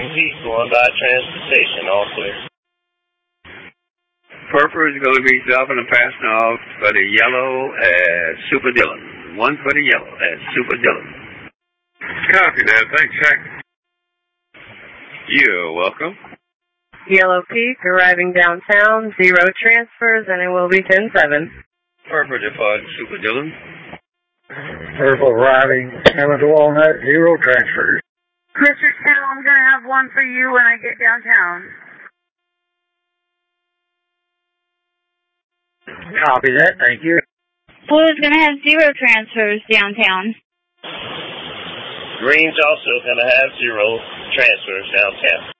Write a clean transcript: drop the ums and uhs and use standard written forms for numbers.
Pete going by transportation, all clear. Purple is going to be stopping and passing off for the yellow at Super Dillon. One for the yellow at Super Dillon. Copy that. Thanks, Jack. You're welcome. Yellow Peak arriving downtown, 0 transfers, and it will be 10-7. Purple departing Super Dillon. Purple arriving, coming to Walnut, 0 transfers. Mr. 2, I'm going to have one for you when I get downtown. Copy that, thank you. Blue is going to have 0 transfers downtown. Green's also going to have 0 transfers downtown.